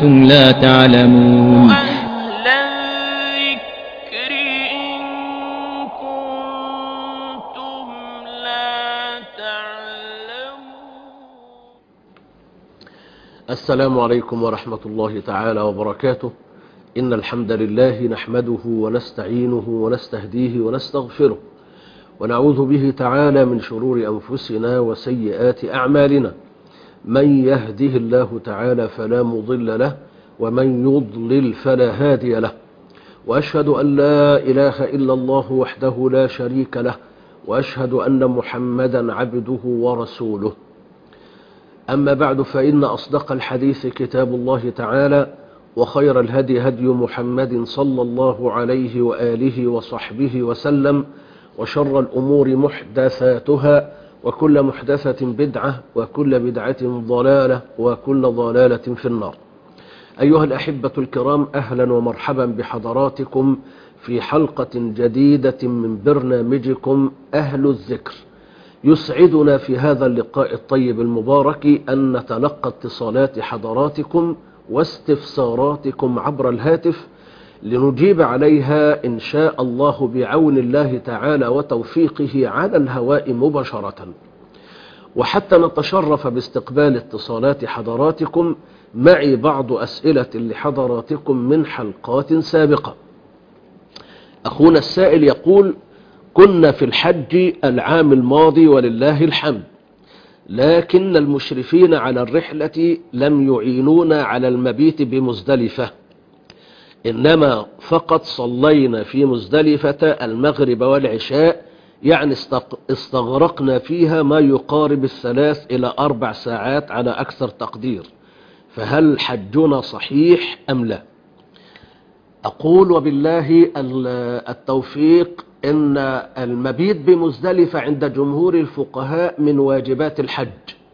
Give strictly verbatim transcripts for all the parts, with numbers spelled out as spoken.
وأنتم لا تعلمون. أهل الذكر إن كنتم لا تعلمون. السلام عليكم ورحمة الله تعالى وبركاته. إن الحمد لله نحمده ونستعينه ونستهديه ونستغفره، ونعوذ به تعالى من شرور أنفسنا وسيئات أعمالنا. من يهده الله تعالى فلا مضل له، ومن يضلل فلا هادي له. وأشهد أن لا إله إلا الله وحده لا شريك له، وأشهد أن محمدا عبده ورسوله. أما بعد، فإن أصدق الحديث كتاب الله تعالى، وخير الهدي هدي محمد صلى الله عليه وآله وصحبه وسلم، وشر الأمور محدثاتها، وكل محدثة بدعة، وكل بدعة ضلالة، وكل ضلالة في النار. أيها الأحبة الكرام، أهلا ومرحبا بحضراتكم في حلقة جديدة من برنامجكم أهل الذكر. يسعدنا في هذا اللقاء الطيب المبارك أن نتلقى اتصالات حضراتكم واستفساراتكم عبر الهاتف لنجيب عليها إن شاء الله بعون الله تعالى وتوفيقه على الهواء مباشرة. وحتى نتشرف باستقبال اتصالات حضراتكم، معي بعض أسئلة لحضراتكم من حلقات سابقة. أخونا السائل يقول: كنا في الحج العام الماضي ولله الحمد، لكن المشرفين على الرحلة لم يعينونا على المبيت بمزدلفة، إنما فقط صلينا في مزدلفة المغرب والعشاء، يعني استغرقنا فيها ما يقارب الثلاث إلى أربع ساعات على أكثر تقدير، فهل حجنا صحيح أم لا؟ أقول وبالله التوفيق إن المبيت بمزدلفة عند جمهور الفقهاء من واجبات الحج،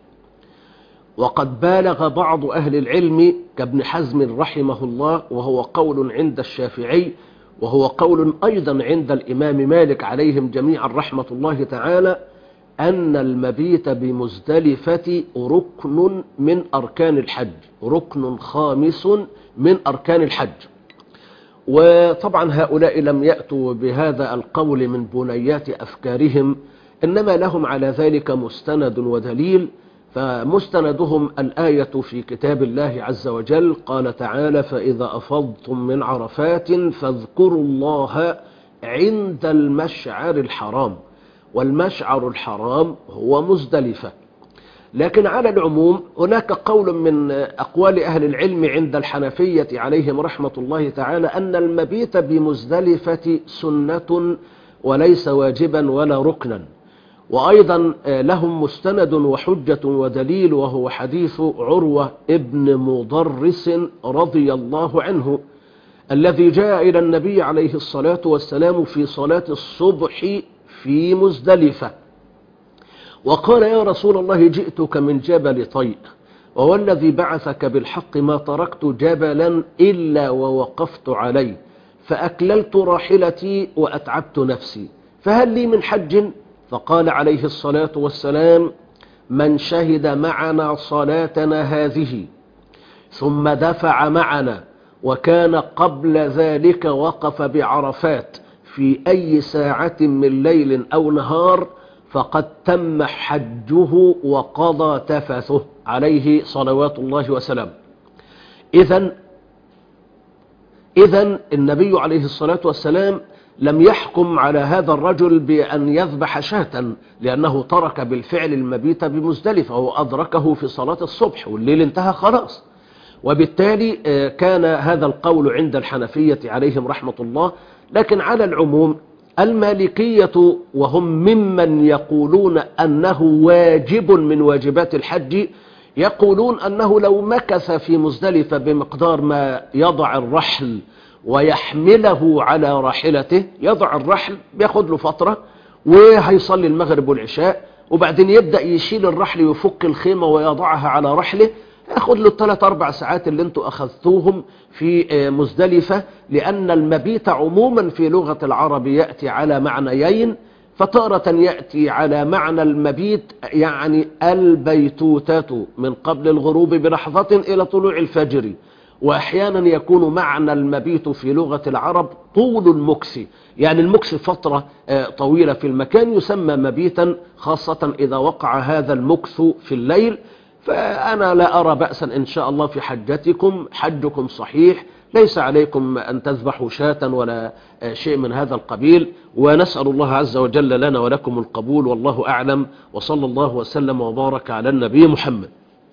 وقد بالغ بعض أهل العلم كابن حزم رحمه الله، وهو قول عند الشافعي، وهو قول أيضا عند الإمام مالك عليهم جميعا رحمة الله تعالى، أن المبيت بمزدلفة ركن من أركان الحج، ركن خامس من أركان الحج. وطبعا هؤلاء لم يأتوا بهذا القول من بنيات أفكارهم، إنما لهم على ذلك مستند ودليل. فمستندهم الآية في كتاب الله عز وجل، قال تعالى: فإذا أفضتم من عرفات فاذكروا الله عند المشعر الحرام، والمشعر الحرام هو مزدلفة. لكن على العموم هناك قول من أقوال أهل العلم عند الحنفية عليهم رحمة الله تعالى أن المبيت بمزدلفة سنة وليس واجبا ولا ركنا. وأيضا لهم مستند وحجة ودليل، وهو حديث عروة ابن مضرس رضي الله عنه، الذي جاء إلى النبي عليه الصلاة والسلام في صلاة الصبح في مزدلفة وقال: يا رسول الله، جئتك من جبل طيء، ووالذي بعثك بالحق ما تركت جبلا إلا ووقفت عليه، فأكللت راحلتي وأتعبت نفسي، فهل لي من حج؟ فقال عليه الصلاة والسلام: من شهد معنا صلاتنا هذه ثم دفع معنا وكان قبل ذلك وقف بعرفات في أي ساعة من ليل أو نهار فقد تم حجه وقضى تفثه، عليه صلوات الله وسلامه. إذن إذن النبي عليه الصلاة والسلام لم يحكم على هذا الرجل بأن يذبح شاة، لأنه ترك بالفعل المبيت بمزدلفة وأدركه في صلاة الصبح والليل انتهى خلاص. وبالتالي كان هذا القول عند الحنفية عليهم رحمة الله. لكن على العموم المالكية، وهم ممن يقولون أنه واجب من واجبات الحج، يقولون أنه لو مكث في مزدلفة بمقدار ما يضع الرحل ويحمله على راحلته، يضع الرحل بياخد له فترة وهيصلي المغرب والعشاء، وبعدين يبدأ يشيل الرحل ويفك الخيمة ويضعها على رحله، ياخد له الثلاث أربع ساعات اللي انتوا أخذتوهم في مزدلفة. لأن المبيت عموما في لغة العرب يأتي على معنيين، فتارة يأتي على معنى المبيت يعني البيتوتة من قبل الغروب بلحظة إلى طلوع الفجر، وأحيانا يكون معنى المبيت في لغة العرب طول المكس، يعني المكس فترة طويلة في المكان يسمى مبيتا، خاصة إذا وقع هذا المكث في الليل. فأنا لا أرى بأسا إن شاء الله في حجتكم، حجكم صحيح، ليس عليكم أن تذبحوا شاة ولا شيء من هذا القبيل، ونسأل الله عز وجل لنا ولكم القبول، والله أعلم، وصلى الله وسلم وبارك على النبي محمد.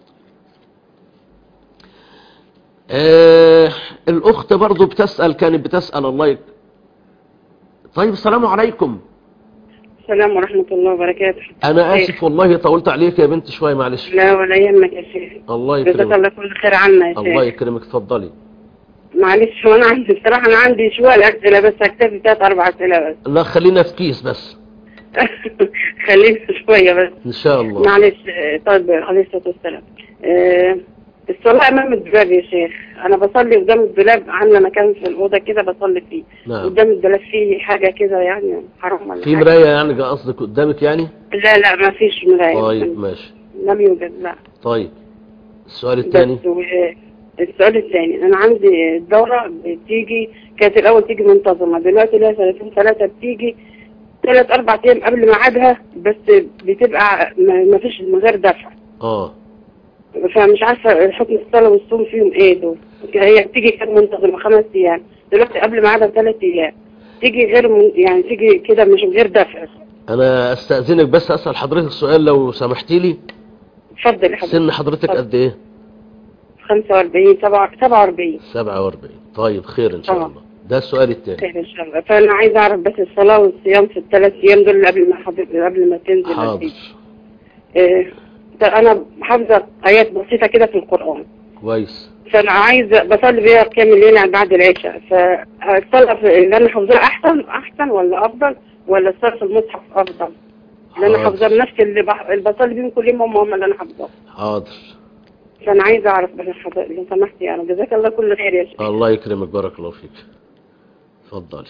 آه الأخت برضو بتسأل، كانت بتسأل الله يك... طيب السلام عليكم. السلام ورحمة الله وبركاته. أنا آسف والله طولت عليك يا بنت شوية، معلش. لا ولا يهمك يا شيخ. الله جزاك يكرمك. الله كل خير عنا يا شيخ. الله يكرمك، اتفضلي. معلش وانا عندي بصراحة انا عندي شوية اسئلة بس هكتفي ثلاث اربع اسئلة بس. لا خلينا في كيس بس. خلينا شوية بس إن شاء الله. معلش. طيب عليه الصلاة والسلام. أه الصلاة امام الدولاب يا شيخ، انا بصلي قدام الدولاب، عاملة مكان في الأوضة كده بصلي فيه. نعم. قدام الدولاب فيه حاجة كده يعني حرام ولا في حاجة؟ مراية يعني قصدك قدامك يعني؟ لا لا ما فيش مراية. طيب ماشي. لم يوجد لا. طيب السؤال الثاني. بس و... السؤال الثاني، انا عندي الدورة بتيجي، كانت الاول تيجي منتظمة، دلوقتي لها سنتين ثلاثة بتيجي ثلاث اربع ايام قبل ميعادها، بس بتبقى ما فيش من غير دفع. اه فمش عارفة حكم الصلاة والصوم فيهم ايه دول. هي بتيجي كانت منتظمة خمس ايام، دلوقتي قبل ميعادها ثلاث ايام تيجي غير من... يعني تيجي كده مش غير دفع. انا استأذنك بس اسأل حضرتك سؤال لو سمحتي لي. اتفضل يا حضرتك. سن حضرتك قد ايه؟ خمسة واربعين سبعة واربعين. سبعة واربعين. طيب خير ان شاء آه. الله. ده السؤال الثاني. خير ان شاء الله. فانا عايز اعرف بس الصلاة والصيام في الثلاث ايام دول قبل ما حضرتك قبل ما تنزل. حاضر. إيه انا حافظة ايات بسيطة كده في القرآن كويس. فانا عايزة بصلي بيها قيام الليل يعني بعد العشاء، فالصلاة اللي انا حافظاها احسن احسن ولا افضل، ولا الصلاة في المصحف افضل؟ اللي انا حافظاها بنفسي اللي, بح... اللي بصلي بيهم كل يوم هم هم اللي انا حافظاها. حاضر. فانا عايزة اعرف بس حضرتك لو سمحتي يعني. جزاك الله كل خير يا شيخ. الله يكرمك، بارك الله فيك. اتفضلي.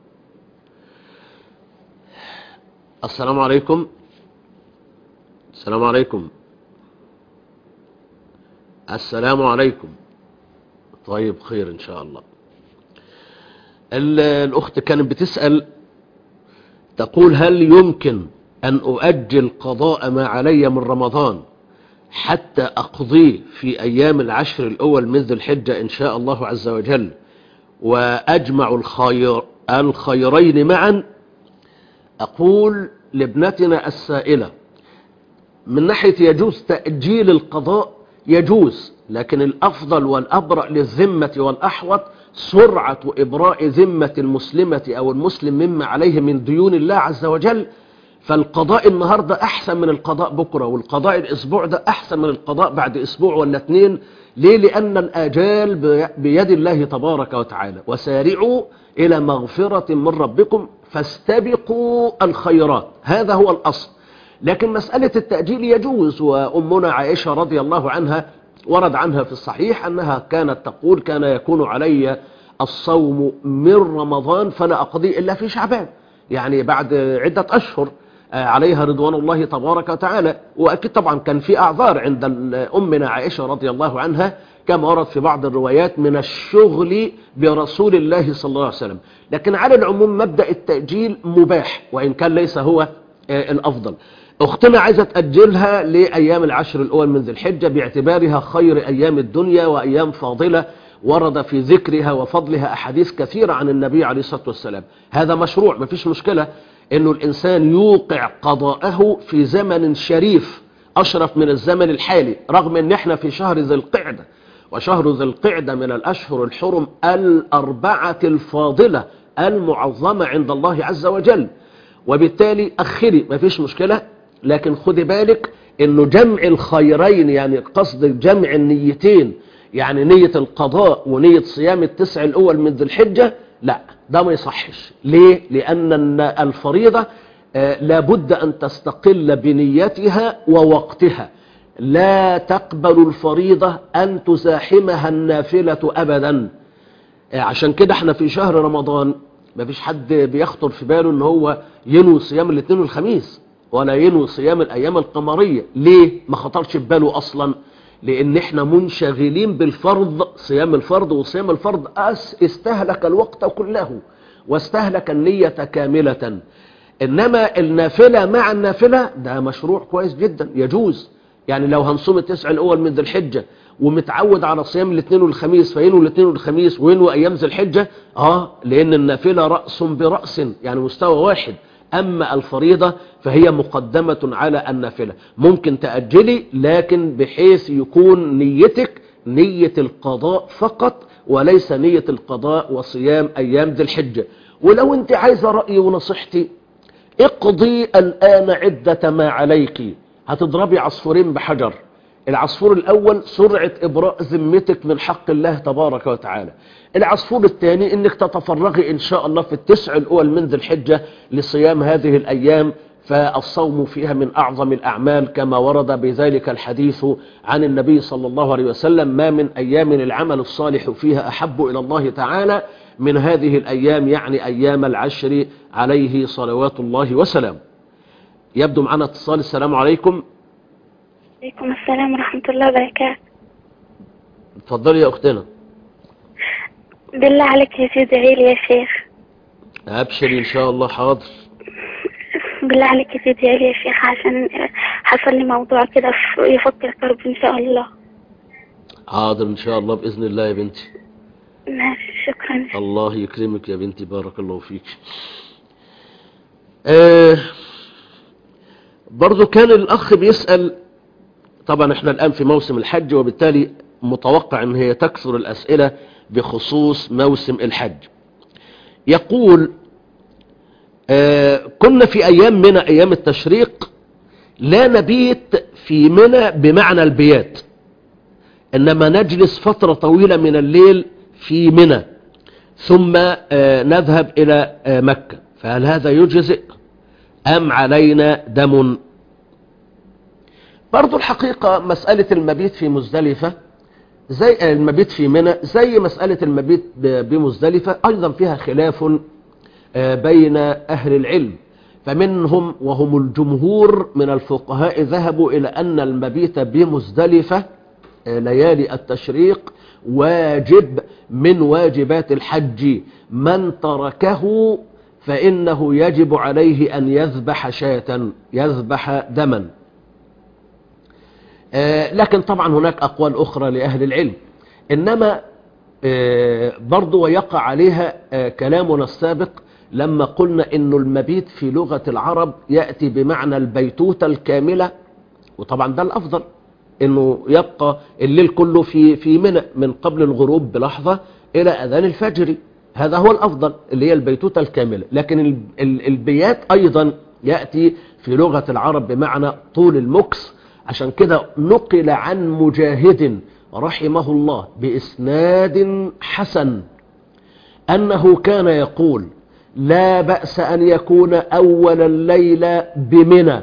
السلام عليكم. السلام عليكم. السلام عليكم. طيب خير ان شاء الله. الاخت كانت بتسأل تقول هل يمكن ان اؤجل قضاء ما علي من رمضان حتى اقضيه في ايام العشر الاول من ذي الحجة ان شاء الله عز وجل، واجمع الخير الخيرين معا؟ اقول لابنتنا السائلة من ناحية يجوز تأجيل القضاء يجوز، لكن الأفضل والأبرأ للذمة والأحوط سرعة إبراء ذمة المسلمة أو المسلم مما عليه من ديون الله عز وجل. فالقضاء النهاردة أحسن من القضاء بكرة، والقضاء الأسبوع ده أحسن من القضاء بعد أسبوع ولا اثنين. ليه؟ لأن الآجال بيد الله تبارك وتعالى. وسارعوا إلى مغفرة من ربكم فاستبقوا الخيرات، هذا هو الأصل. لكن مسألة التأجيل يجوز، وأمنا عائشة رضي الله عنها ورد عنها في الصحيح أنها كانت تقول كان يكون علي الصوم من رمضان فلا أقضي إلا في شعبان، يعني بعد عدة أشهر عليها رضوان الله تبارك وتعالى. وأكيد طبعا كان في أعذار عند أمنا عائشة رضي الله عنها كما ورد في بعض الروايات من الشغل برسول الله صلى الله عليه وسلم. لكن على العموم مبدأ التأجيل مباح وإن كان ليس هو الأفضل. أختنا عايزة تأجلها لأيام العشر الأول من ذي الحجة باعتبارها خير أيام الدنيا وأيام فاضلة ورد في ذكرها وفضلها أحاديث كثيرة عن النبي عليه الصلاة والسلام. هذا مشروع، ما فيش مشكلة أنه الإنسان يوقع قضاءه في زمن شريف أشرف من الزمن الحالي، رغم أن احنا في شهر ذي القعدة، وشهر ذي القعدة من الأشهر الحرم الأربعة الفاضلة المعظمة عند الله عز وجل. وبالتالي أخري ما فيش مشكلة، لكن خدي بالك انه جمع الخيرين، يعني قصد جمع النيتين، يعني نية القضاء ونية صيام التسع الاول من ذي الحجة، لا ده ما يصحش. ليه؟ لان الفريضة لابد ان تستقل بنيتها ووقتها، لا تقبل الفريضة ان تزاحمها النافلة ابدا. عشان كده احنا في شهر رمضان ما فيش حد بيخطر في باله ان هو ينوي صيام الاثنين والخميس ولا ينوي صيام الأيام القمرية. ليه؟ ما خطرش بباله أصلا، لان احنا منشغلين بالفرض، صيام الفرض، وصيام الفرض استهلك الوقت كله واستهلك النية كاملة. انما النافلة مع النافلة ده مشروع كويس جدا يجوز. يعني لو هنصوم التسع الاول من ذي الحجة ومتعود على صيام الاثنين والخميس، فينوي الاثنين والخميس وينوي ايام ذي الحجة، اه لان النافلة رأس برأس، يعني مستوى واحد. اما الفريضة فهي مقدمة على النافلة. ممكن تأجلي لكن بحيث يكون نيتك نية القضاء فقط، وليس نية القضاء وصيام ايام ذي الحجة. ولو انت عايزة رأيي ونصيحتي، اقضي الآن عدة ما عليك. هتضربي عصفورين بحجر. العصفور الأول سرعة إبراء ذمتك من حق الله تبارك وتعالى. العصفور الثاني انك تتفرغي ان شاء الله في التسع الأول من ذي الحجة لصيام هذه الأيام، فالصوم فيها من أعظم الأعمال كما ورد بذلك الحديث عن النبي صلى الله عليه وسلم: ما من أيام العمل الصالح فيها أحب إلى الله تعالى من هذه الأيام، يعني أيام العشر عليه صلوات الله وسلام. يبدو معنا اتصال. السلام عليكم. عليكم السلام ورحمة الله وبركاته. اتفضلي يا أختنا. بالله عليك يا سيدي عيلي يا شيخ. أبشري إن شاء الله. حاضر. بالله عليك يا سيدي عيلي يا شيخ، عشان حصل لي موضوع كده يفك الكرب إن شاء الله. حاضر إن شاء الله بإذن الله يا بنتي. ماشي، شكرا. الله يكرمك يا بنتي، بارك الله فيك. آه برضو كان الأخ بيسأل، طبعا احنا الآن في موسم الحج، وبالتالي متوقع ان هي تكثر الأسئلة بخصوص موسم الحج. يقول: آه كنا في أيام منى، أيام التشريق، لا نبيت في منى بمعنى البيات، إنما نجلس فترة طويلة من الليل في منى ثم آه نذهب إلى آه مكة، فهل هذا يجزئ أم علينا دم؟ برضو الحقيقة مسألة المبيت في مزدلفة زي المبيت في منى زي مسألة المبيت بمزدلفة أيضا فيها خلاف بين أهل العلم، فمنهم وهم الجمهور من الفقهاء ذهبوا إلى أن المبيت بمزدلفة ليالي التشريق واجب من واجبات الحج، من تركه فإنه يجب عليه أن يذبح شاة، يذبح دما. آه لكن طبعا هناك أقوال أخرى لأهل العلم، إنما آه برضو ويقع عليها آه كلامنا السابق لما قلنا إن المبيت في لغة العرب يأتي بمعنى البيتوتة الكاملة، وطبعا ده الأفضل إنه يبقى الليل كله في في منى من قبل الغروب بلحظة إلى أذان الفجر، هذا هو الأفضل اللي هي البيتوتة الكاملة. لكن البيات أيضا يأتي في لغة العرب بمعنى طول المكس. عشان كده نقل عن مجاهد رحمه الله بإسناد حسن أنه كان يقول: لا بأس أن يكون أول الليل بمنى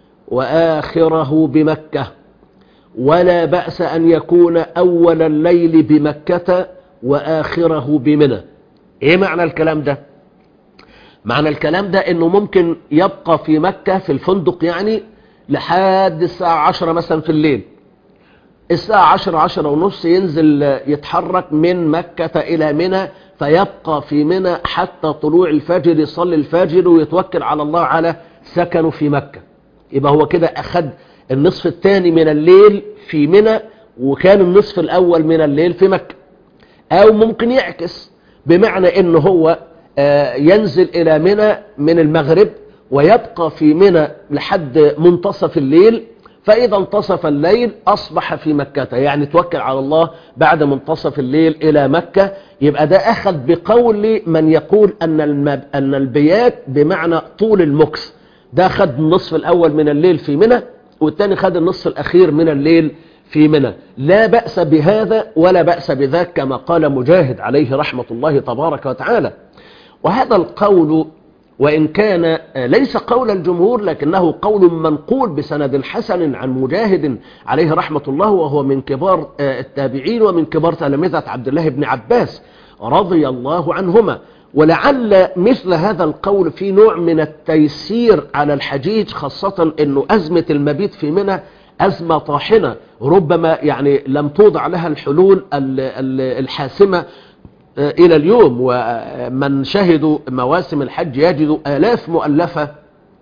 وآخره بمكة، ولا بأس أن يكون أول الليل بمكة وآخره بمنى. ايه معنى الكلام ده؟ معنى الكلام ده انه ممكن يبقى في مكة في الفندق يعني لحد الساعة عشرة مثلا في الليل، الساعة عشرة عشرة ونص ينزل يتحرك من مكة الى منى، فيبقى في منى حتى طلوع الفجر، يصلي الفجر ويتوكل على الله على سكنه في مكة. يبقى هو كده اخد النصف الثاني من الليل في منى، وكان النصف الاول من الليل في مكة. او ممكن يعكس، بمعنى انه هو ينزل الى منى من المغرب ويبقى في منى لحد منتصف الليل، فاذا انتصف الليل اصبح في مكة، يعني توكل على الله بعد منتصف الليل الى مكة. يبقى ده اخذ بقول من يقول ان المب... ان البيات بمعنى طول المكس، ده خد النصف الاول من الليل في منى، والثاني خد النصف الاخير من الليل في منى. لا بأس بهذا ولا بأس بذاك كما قال مجاهد عليه رحمة الله تبارك وتعالى. وهذا القول وإن كان ليس قول الجمهور لكنه قول منقول بسند حسن عن مجاهد عليه رحمة الله، وهو من كبار التابعين ومن كبار تلامذة عبد الله بن عباس رضي الله عنهما. ولعل مثل هذا القول في نوع من التيسير على الحجيج، خاصة أنه أزمة المبيت في منى أزمة طاحنة ربما يعني لم توضع لها الحلول الحاسمة إلى اليوم. ومن شهدوا مواسم الحج يجدوا آلاف مؤلفة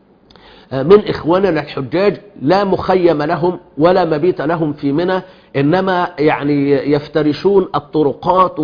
من إخواننا الحجاج لا مخيم لهم ولا مبيت لهم في منى، إنما يعني يفترشون الطرقات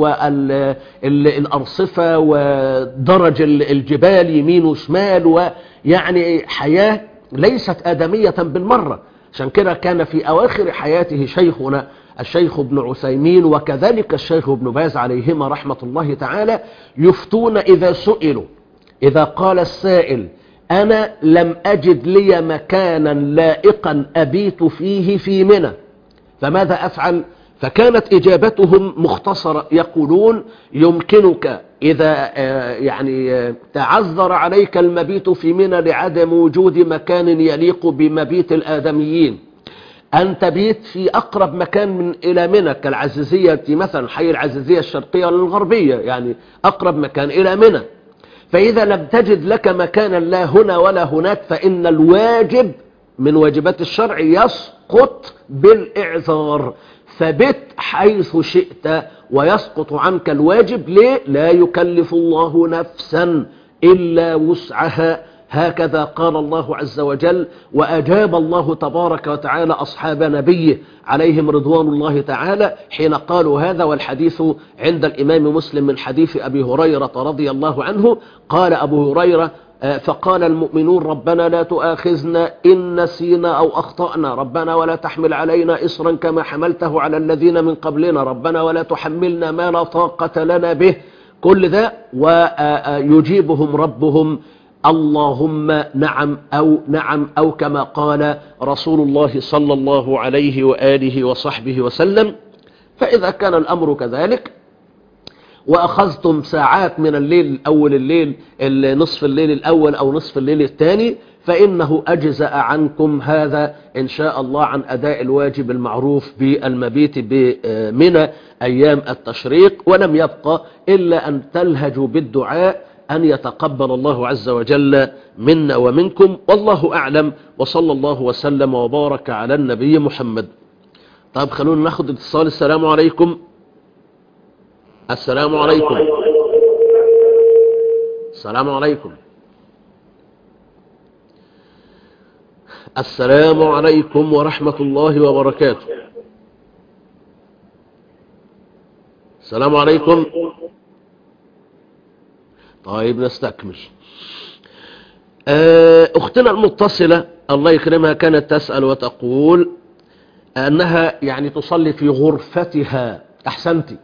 والأرصفة ودرج الجبال يمين وشمال، ويعني حياة ليست آدمية بالمرة. عشان كده كان في أواخر حياته شيخنا الشيخ ابن عثيمين وكذلك الشيخ ابن باز عليهما رحمة الله تعالى يفتون إذا سئلوا، إذا قال السائل أنا لم أجد لي مكانا لائقا أبيت فيه في منى فماذا أفعل؟ فكانت إجابتهم مختصرة، يقولون يمكنك إذا يعني تعذر عليك المبيت في منى لعدم وجود مكان يليق بمبيت الآدميين أن تبيت في أقرب مكان من إلى منى كالعزيزية مثلا، حي العزيزية الشرقية والغربية، يعني أقرب مكان إلى منى. فإذا لم تجد لك مكانا لا هنا ولا هناك فإن الواجب من واجبات الشرع يسقط بالإعذار، فبت حيث شئت ويسقط عنك الواجب. ليه؟ لا يكلف الله نفسا إلا وسعها، هكذا قال الله عز وجل. وأجاب الله تبارك وتعالى أصحاب نبيه عليهم رضوان الله تعالى حين قالوا هذا، والحديث عند الإمام مسلم من حديث أبي هريرة رضي الله عنه. قال أبو هريرة فقال المؤمنون ربنا لا تؤاخذنا إن نسينا أو أخطأنا، ربنا ولا تحمل علينا إصرا كما حملته على الذين من قبلنا، ربنا ولا تحملنا ما لا طاقة لنا به. كل ده ويجيبهم ربهم اللهم نعم أو نعم، أو كما قال رسول الله صلى الله عليه وآله وصحبه وسلم. فإذا كان الأمر كذلك وأخذتم ساعات من الليل أول الليل نصف الليل الأول أو نصف الليل الثاني فإنه أجزأ عنكم هذا إن شاء الله عن أداء الواجب المعروف بالمبيت بمنى أيام التشريق. ولم يبقى إلا أن تلهجوا بالدعاء أن يتقبل الله عز وجل منا ومنكم، والله أعلم. وصلى الله وسلم وبارك على النبي محمد. طيب خلونا ناخد اتصال. السلام عليكم. السلام عليكم. السلام عليكم. السلام عليكم ورحمة الله وبركاته. السلام عليكم. طيب نستكمل. أختنا المتصلة الله يكرمها كانت تسأل وتقول أنها يعني تصلي في غرفتها. أحسنتي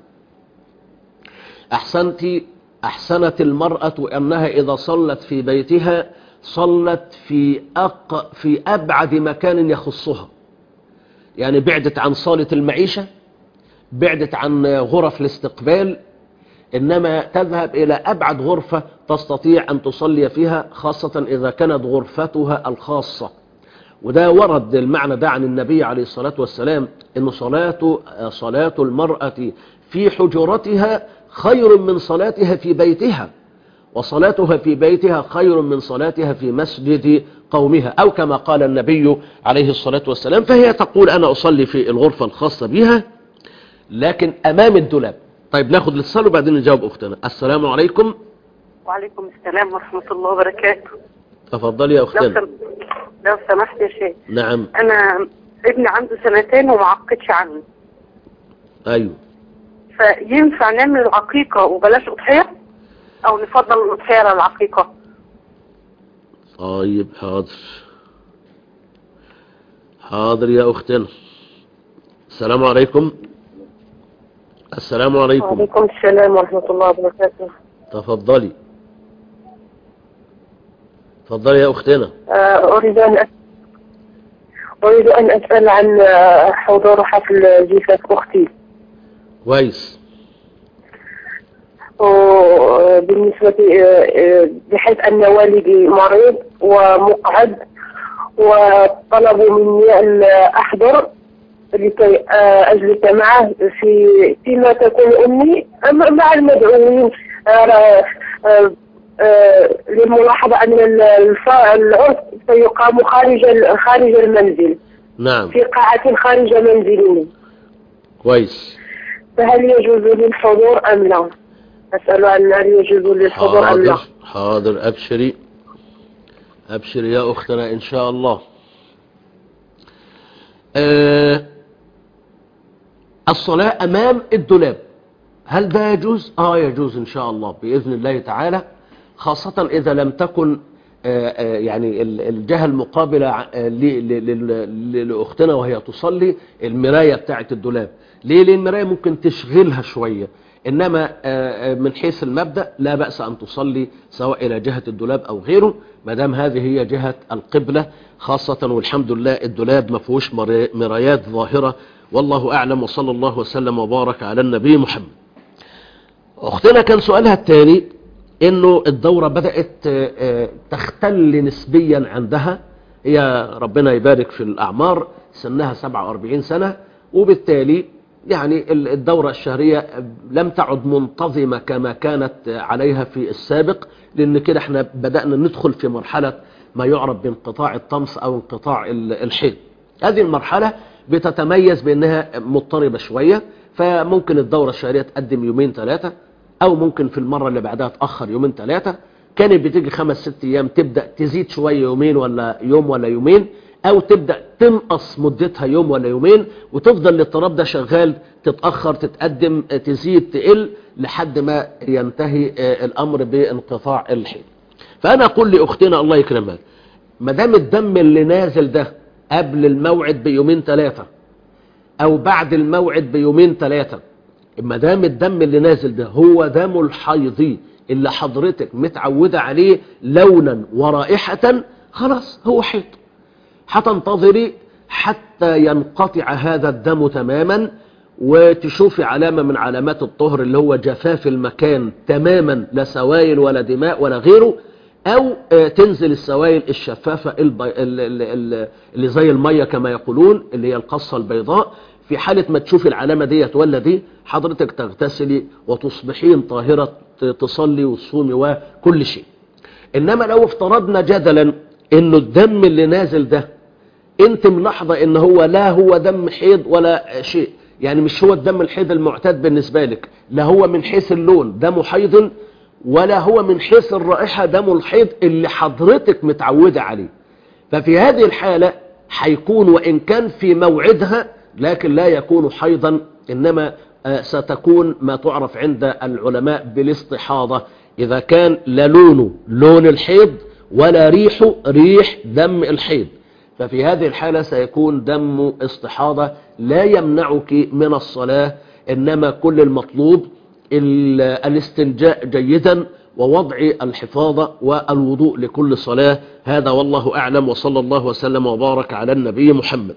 أحسنتي أحسنت المرأة أنها إذا صلت في بيتها صلت في أق في أبعد مكان يخصها، يعني بعدت عن صالة المعيشة، بعدت عن غرف الاستقبال، إنما تذهب إلى أبعد غرفة تستطيع أن تصلي فيها، خاصة إذا كانت غرفتها الخاصة. وده ورد المعنى ده عن النبي عليه الصلاة والسلام إن صلاة صلاة المرأة في حجرتها خير من صلاتها في بيتها، وصلاتها في بيتها خير من صلاتها في مسجد قومها، أو كما قال النبي عليه الصلاة والسلام. فهي تقول أنا أصلي في الغرفة الخاصة بها لكن أمام الدولاب. طيب ناخد الاتصال وبعدين نجاوب أختنا. السلام عليكم. وعليكم السلام ورحمة الله وبركاته. تفضلي يا أختنا. لو, سم... لو سمحت يا شيخ. نعم. أنا ابني عنده سنتين ومعقدش عنه. أيوه. فينفع نعمل العقيقة وبلاش أضحية أو نفضل الأضحية للعقيقة؟ طيب حاضر حاضر يا أختنا. السلام عليكم. السلام عليكم. وعليكم السلام ورحمة الله وبركاته. تفضلي تفضلي يا أختنا. أريد أن أسأل أريد أن أسأل عن حضور حفل زفاف أختي. كويس. وبالنسبة بحيث أن والدي مريض ومقعد وطلبوا مني أن أحضر لكي أجلس معه في فيما تكون أمي مع المدعوين للملاحظة أن العرس سيقام خارج خارج المنزل. نعم. في قاعة خارج منزلنا. كويس. فهل يجوز للحضور أم لا؟ أسأل عن هل يجوز للحضور أم لا؟ حاضر حاضر أبشري أبشري يا أختنا إن شاء الله. أه الصلاة أمام الدولاب، هل ده يجوز؟ آه يجوز إن شاء الله بإذن الله تعالى، خاصة إذا لم تكن آه آه يعني الجهة المقابلة آه لأختنا وهي تصلي المراية بتاعة الدولاب. ليه؟ لأن المراية ممكن تشغلها شوية، إنما آه من حيث المبدأ لا بأس أن تصلي سواء إلى جهة الدولاب أو غيره، مدام هذه هي جهة القبلة، خاصة والحمد لله الدولاب ما فيهوش مرايات ظاهرة، والله أعلم. وصلى الله وسلم وبارك على النبي محمد. أختنا كان سؤالها الثاني إنه الدورة بدأت تختل نسبيا عندها، هي ربنا يبارك في الأعمار سنها سبعة وأربعين سنة، وبالتالي يعني الدورة الشهرية لم تعد منتظمة كما كانت عليها في السابق، لأن كده احنا بدأنا ندخل في مرحلة ما يعرف بانقطاع الطمس أو انقطاع الحيض. هذه المرحلة بتتميز بأنها مضطربة شوية، فممكن الدورة الشهرية تقدم يومين ثلاثة، أو ممكن في المرة اللي بعدها تأخر يومين ثلاثة. كانت بتيجي خمس ست أيام تبدأ تزيد شوية يومين ولا يوم ولا يومين، أو تبدأ تنقص مدتها يوم ولا يومين، وتفضل الاضطراب ده شغال، تتأخر تتقدم تزيد تقل لحد ما ينتهي الأمر بانقطاع الحيض. فأنا أقول لأختنا الله يكرمها، ما دام الدم اللي نازل ده قبل الموعد بيومين ثلاثة أو بعد الموعد بيومين ثلاثة، ما دام الدم اللي نازل ده هو دم الحيض اللي حضرتك متعودة عليه لونا ورائحة، خلاص هو حيض. هتنتظري حتى ينقطع هذا الدم تماما، وتشوفي علامة من علامات الطهر اللي هو جفاف المكان تماما، لا سوائل ولا دماء ولا غيره، أو تنزل السوائل الشفافة اللي زي المية كما يقولون، اللي هي القصة البيضاء. في حالة ما تشوفي العلامة ديت ولا دي، حضرتك تغتسلي وتصبحين طاهرة، تصلي وتصومي وكل شيء. إنما لو افترضنا جدلا إنه الدم اللي نازل ده انت ملاحظة إن هو لا هو دم حيض ولا شيء، يعني مش هو الدم الحيض المعتاد بالنسبة لك، لا هو من حيث اللون دم حيض، ولا هو من حيث الرائحة دم الحيض اللي حضرتك متعودة عليه، ففي هذه الحالة هيكون وإن كان في موعدها لكن لا يكون حيضا، إنما ستكون ما تعرف عند العلماء بالاستحاضة، إذا كان لا لونه لون الحيض ولا ريحه ريح دم الحيض، ففي هذه الحالة سيكون دم استحاضة لا يمنعك من الصلاة، إنما كل المطلوب الاستنجاء جيدا ووضع الحفاظة والوضوء لكل صلاة. هذا والله أعلم، وصلى الله وسلم وبارك على النبي محمد.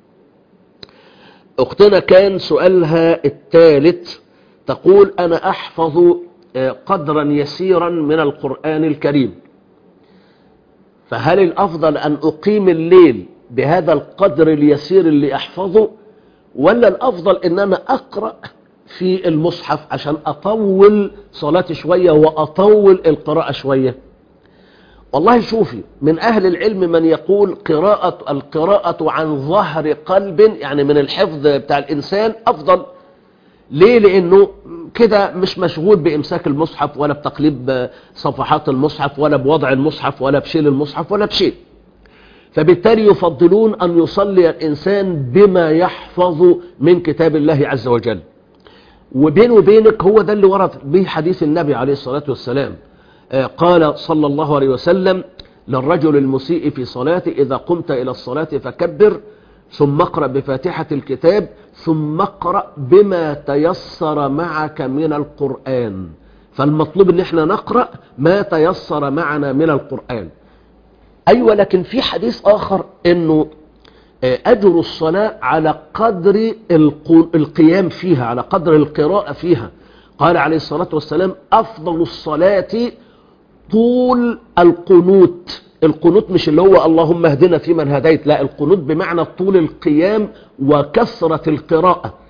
أختنا كان سؤالها الثالث تقول أنا أحفظ قدرا يسيرا من القرآن الكريم، فهل الأفضل أن أقيم الليل بهذا القدر اليسير اللي أحفظه، ولا الأفضل أن أنا أقرأ في المصحف عشان أطول صلاتي شوية وأطول القراءة شوية؟ والله شوفي، من أهل العلم من يقول قراءة القراءة عن ظهر قلب، يعني من الحفظ بتاع الإنسان أفضل. ليه؟ لأنه كده مش مشغول بإمساك المصحف ولا بتقليب صفحات المصحف ولا بوضع المصحف ولا بشيل المصحف ولا بشيء، فبالتالي يفضلون أن يصلي الإنسان بما يحفظ من كتاب الله عز وجل. وبينه وبينك هو ده اللي ورد به حديث النبي عليه الصلاة والسلام، قال صلى الله عليه وسلم للرجل المسيء في صلاته إذا قمت إلى الصلاة فكبر ثم اقرأ بفاتحة الكتاب ثم اقرأ بما تيسر معك من القرآن. فالمطلوب ان احنا نقرأ ما تيسر معنا من القرآن. ايوه، لكن في حديث اخر انه اجر الصلاة على قدر القيام فيها، على قدر القراءة فيها. قال عليه الصلاة والسلام افضل الصلاة طول القنوت. القنوت مش اللي هو اللهم اهدنا فيمن هديت، لا، القنوت بمعنى طول القيام وكثرة القراءة.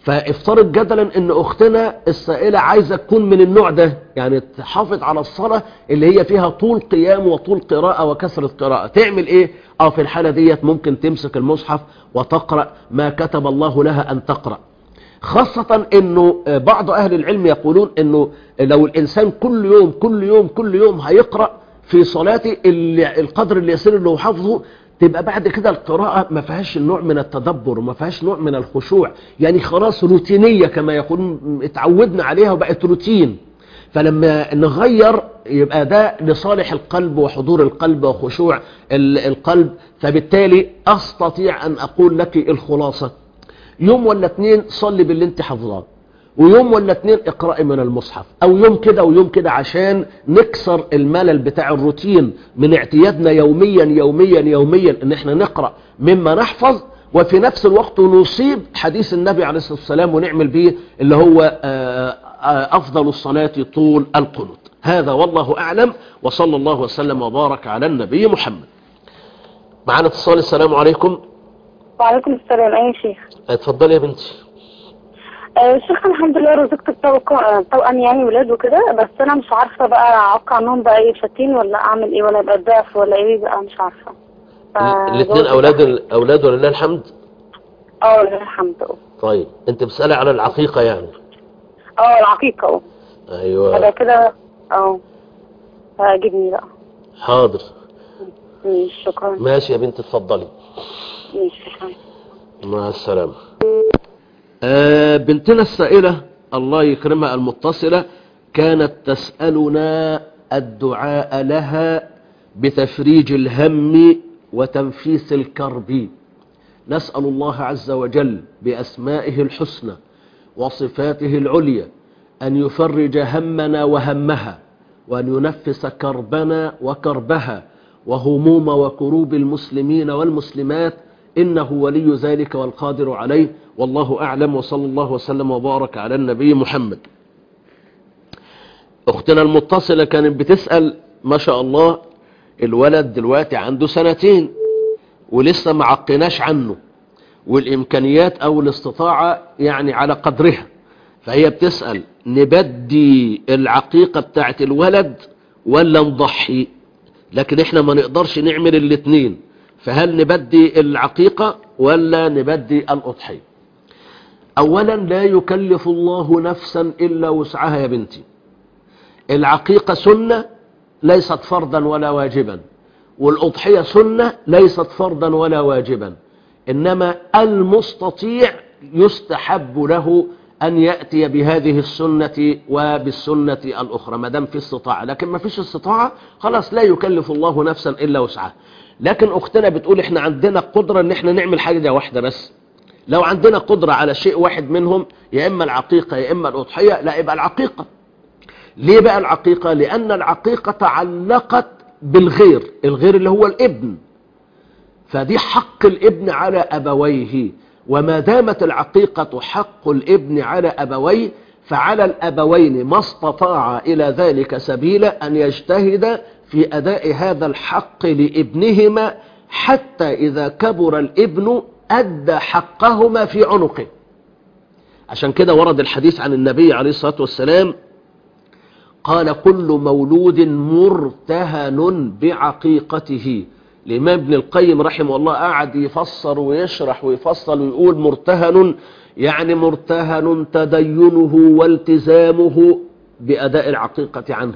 فافترض جدلا ان اختنا السائلة عايزة تكون من النوع ده، يعني تحافظ على الصلاة اللي هي فيها طول قيام وطول قراءة وكثرة قراءة، تعمل ايه؟ اه في الحالة ديت ممكن تمسك المصحف وتقرأ ما كتب الله لها ان تقرأ. خاصة انه بعض اهل العلم يقولون انه لو الانسان كل يوم كل يوم كل يوم هيقرأ في صلاته القدر اللي يصير اللي هو حافظه، تبقى بعد كده القراءة ما فيهاش نوع من التدبر وما فيهاش نوع من الخشوع، يعني خلاص روتينية كما يقولون، اتعودنا عليها وبقت روتين. فلما نغير يبقى ده لصالح القلب وحضور القلب وخشوع القلب. فبالتالي أستطيع أن أقول لك الخلاصة: يوم ولا اتنين صلي باللي انت حافظاه، ويوم ولا اتنين اقرأي من المصحف، او يوم كده ويوم كده، عشان نكسر الملل بتاع الروتين من اعتيادنا يوميا يوميا يوميا ان احنا نقرأ مما نحفظ، وفي نفس الوقت نصيب حديث النبي عليه الصلاة والسلام ونعمل به اللي هو افضل الصلاة طول القنوت. هذا والله اعلم، وصلى الله وسلم وبارك على النبي محمد. معنا اتصال. السلام عليكم. وعليكم السلام. اي شيخ؟ اتفضلي يا بنتي. آه شيخ، الحمد لله رزقت بتوأم يعني ولاد وكده، بس انا مش عارفه بقى اعق عنهم بقى ايه، شتين ولا اعمل ايه، ولا يبقى ضعف ولا ايه بقى، مش عارفه. الاثنين اولاد الاولاد ولله الحمد. اه لله الحمد. طيب انت بتسالي على العقيقه يعني؟ اه العقيقه. اه ايوه هذا كده. اه هجيبني بقى. حاضر. ماشي شكرا. ماشي يا بنتي اتفضلي. ماشي شكرا. مع السلامه. آه بنتنا السائلة الله يكرمها المتصلة كانت تسألنا الدعاء لها بتفريج الهم وتنفيس الكرب. نسأل الله عز وجل بأسمائه الحسنى وصفاته العليا أن يفرج همنا وهمها، وأن ينفس كربنا وكربها، وهموم وكروب المسلمين والمسلمات، إنه ولي ذلك والقادر عليه، والله أعلم، وصلى الله وسلم وبارك على النبي محمد. أختنا المتصلة كانت بتسأل ما شاء الله الولد دلوقتي عنده سنتين ولسه ما عقناش عنه، والإمكانيات أو الاستطاعة يعني على قدرها، فهي بتسأل نبدي العقيقة بتاعت الولد ولا نضحي؟ لكن احنا ما نقدرش نعمل الاتنين، فهل نبدي العقيقة ولا نبدي الأضحية؟ أولا لا يكلف الله نفسا إلا وسعها يا بنتي. العقيقة سنة ليست فرضا ولا واجبا، والأضحية سنة ليست فرضا ولا واجبا، إنما المستطيع يستحب له أن يأتي بهذه السنة وبالسنة الأخرى ما دام في استطاعة، لكن ما فيش استطاعة خلاص لا يكلف الله نفسا إلا وسعها. لكن أختنا بتقول إحنا عندنا قدرة إن إحنا نعمل حاجة واحدة بس. لو عندنا قدرة على شيء واحد منهم، يا إما العقيقة يا إما الأضحية، لا يبقى العقيقة. ليه بقى العقيقة؟ لأن العقيقة تعلقت بالغير، الغير اللي هو الابن، فدي حق الابن على أبويه، وما دامت العقيقة حق الابن على أبويه فعلى الأبوين ما استطاع إلى ذلك سبيلا أن يجتهد في أداء هذا الحق لابنهما، حتى إذا كبر الابن أدى حقهما في عنقه. عشان كده ورد الحديث عن النبي عليه الصلاة والسلام قال كل مولود مرتهن بعقيقته. الإمام ابن القيم رحمه الله قاعد يفسر ويشرح ويفصل ويقول مرتهن يعني مرتهن تدينه والتزامه بأداء العقيقة عنه،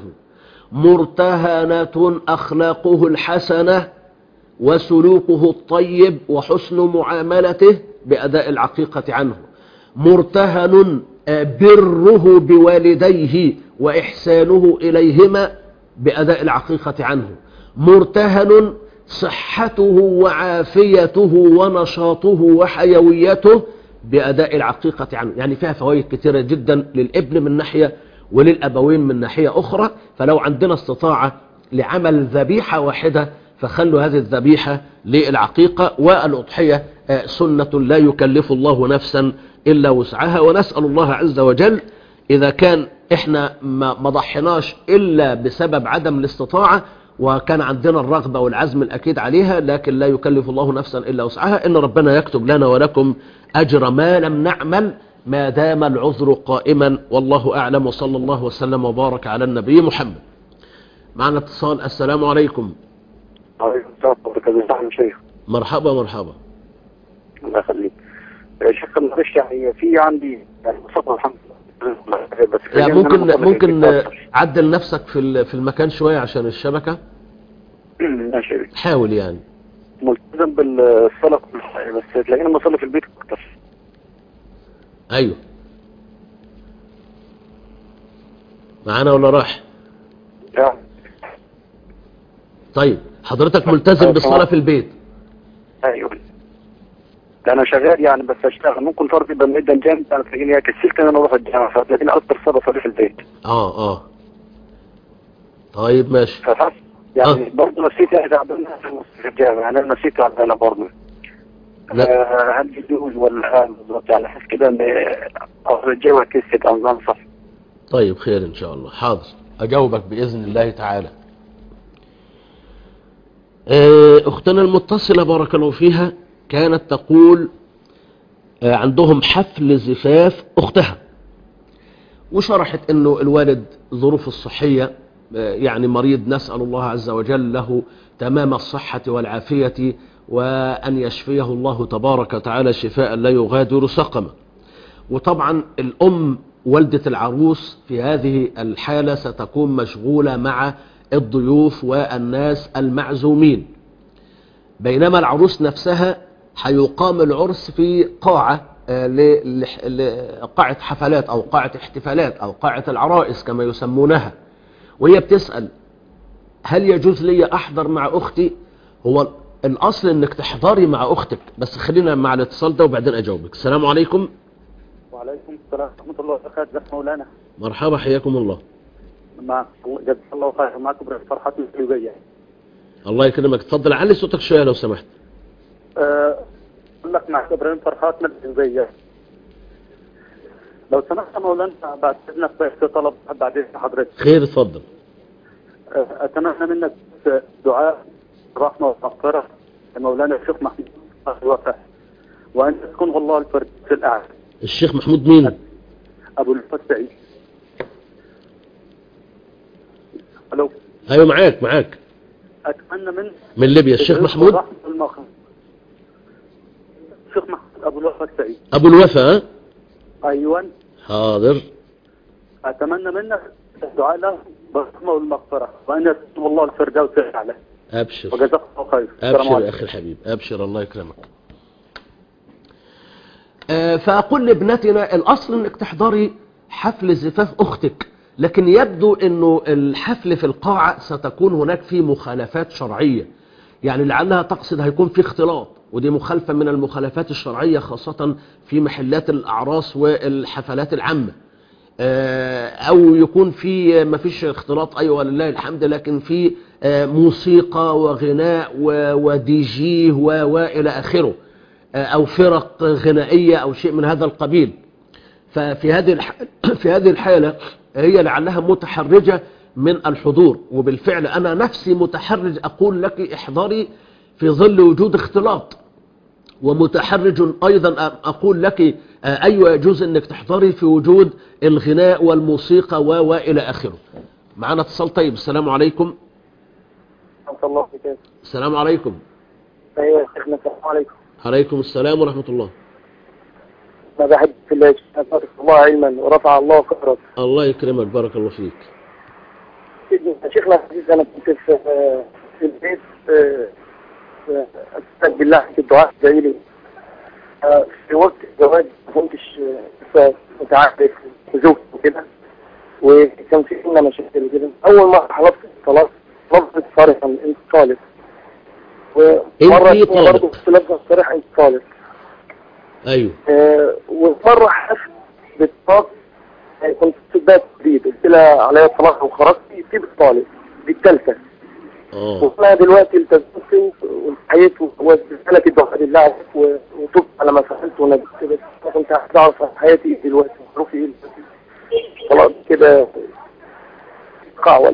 مرتهنة أخلاقه الحسنة وسلوكه الطيب وحسن معاملته بأداء العقيقة عنه، مرتهن بره بوالديه وإحسانه إليهما بأداء العقيقة عنه، مرتهن صحته وعافيته ونشاطه وحيويته بأداء العقيقة عنه. يعني فيها فوائد كثيرة جدا للابن من ناحية وللأبوين من ناحية أخرى. فلو عندنا استطاعة لعمل ذبيحة واحدة فخلوا هذه الذبيحة للعقيقة، والأضحية سنة لا يكلف الله نفسا إلا وسعها. ونسأل الله عز وجل إذا كان إحنا ما ضحناش إلا بسبب عدم الاستطاعة وكان عندنا الرغبة والعزم الأكيد عليها، لكن لا يكلف الله نفسا إلا وسعها، إن ربنا يكتب لنا ولكم أجر ما لم نعمل ما دام العذر قائما، والله أعلم، وصلى الله وسلم وبارك على النبي محمد. معنا اتصال. السلام عليكم. عليكم السلام ورحمة الله. شيخ مرحبا مرحبا. الله يخليك يا شيخ. معلش يعني في عندي يعني صدمة الحمد لله، بس يعني ممكن ممكن عدل نفسك في في المكان شوية عشان الشبكة. ماشي. حاول يعني. ملتزم بالصلاة بس تلاقيني لما اصلي في البيت اكتر. ايوه. معانا ولا راح؟ يعني. طيب حضرتك ملتزم بالصلاة في البيت؟ ايوه. ده انا شغال يعني بس اشتغل، ممكن فرضي بميدا جامد انا تلاقيني كسلت ان انا اروح الجامعة، فتلاقيني اكتر صلاة صلي في البيت. اه اه. طيب ماشي. فحس يعني آه. برضه نفسيتي تعبانة في الجامعة، يعني انا نفسيتي تعبانة برضه. لا. هل يجوز ولا بالظبط؟ يعني احس كده ان الجامعة كسلت او نظام صح. طيب خير ان شاء الله. حاضر اجاوبك باذن الله تعالى. اختنا المتصلة بارك الله فيها كانت تقول عندهم حفل زفاف اختها، وشرحت انه الوالد ظروف الصحية يعني مريض، نسأل الله عز وجل له تمام الصحة والعافية وأن يشفيه الله تبارك وتعالى شفاء لا يغادر سقما. وطبعا الأم والدة العروس في هذه الحالة ستكون مشغولة مع الضيوف والناس المعزومين، بينما العروس نفسها هيقام العرس في قاعة لقاعة حفلات أو قاعة احتفالات أو قاعة العرائس كما يسمونها، وهي بتسأل هل يجوز لي أحضر مع أختي؟ هو الأصل أنك تحضري مع أختك، بس خلينا مع الاتصال ده وبعدين أجاوبك. السلام عليكم. وعليكم السلام ورحمة الله وبركاته. ازيك مولانا؟ مرحبا حياكم الله. معك جزاك الله خير. معكم فرحات القلوبية. الله يكرمك. تفضل علي صوتك شوية لو سمحت. أه لك معك ابراهيم فرحات من القلوبية. لو سمحت مولانا بعد اذنك في طلب بعد حضرتك. خير اتفضل. أه اتمنى منك دعاء رحمة ومغفرة مولانا الشيخ محمود الوفاء، وان تكون الله الفرد في الاعلى. الشيخ محمود مين؟ ابو الفتح سعيد. الو. ايوه معاك معاك. اتمنى من من ليبيا. الشيخ محمود الشيخ محمود ابو الوفاء سعيد. ابو الوفاء. ايوه. حاضر. اتمنى منك الدعاء له بالرحمه والمغفره، وان يكتب الله الفردوس الاعلى. ابشر. وجزاك الله خير. ابشر يا اخي الحبيب، ابشر الله يكرمك. آه فاقول لابنتنا الاصل انك تحضري حفل زفاف اختك، لكن يبدو انه الحفل في القاعة ستكون هناك فيه مخالفات شرعية، يعني لعلها تقصد هيكون في اختلاط، ودي مخالفة من المخالفات الشرعية خاصة في محلات الأعراس والحفلات العامة. أو يكون في ما فيش اختلاط أيوة ولله الحمد، لكن في موسيقى وغناء ودي جي وإلى آخره، أو فرق غنائية أو شيء من هذا القبيل. ففي هذه في هذه الحالة هي لعلها متحرجة من الحضور، وبالفعل أنا نفسي متحرج أقول لك احضري في ظل وجود اختلاط، ومتحرج أيضا أقول لك أيوة يجوز أنك تحضري في وجود الغناء والموسيقى وإلى آخره. معنا اتصال. طيب السلام عليكم. الله عليكم. السلام عليكم. ايوه شيخنا السلام عليكم. عليكم السلام ورحمة الله. ما بحب في الله أسألك الله علما ورفع الله قدرك. الله يكرمك بارك الله فيك. شيخنا العزيز أنا كنت في في البيت أستاذ بالله في الدعاء ادعي لي في وقت الزواج، ما كنتش متعارف وزوجتي وكده، وكان في لنا مشاكل وكده. أول مرة حلفت الطلاق لفظت صريحا أنت طالق، ومرة برضه كنت لفظت صريحا أنت طالق. ايوه. آه ومره حلفت بالطلاق، يعني كنت في بدايه جديد قلت لها عليا الطلاق وخرجت في بالطالق دي الثالثه. اه. وانا دلوقتي التزمت وحييت وسالت الدعاء لله عليك وتبت على ما فعلت ونجحت، بس انا كنت عايز اعرف حياتي دلوقتي ظروفي ايه طلاق كده قاعده.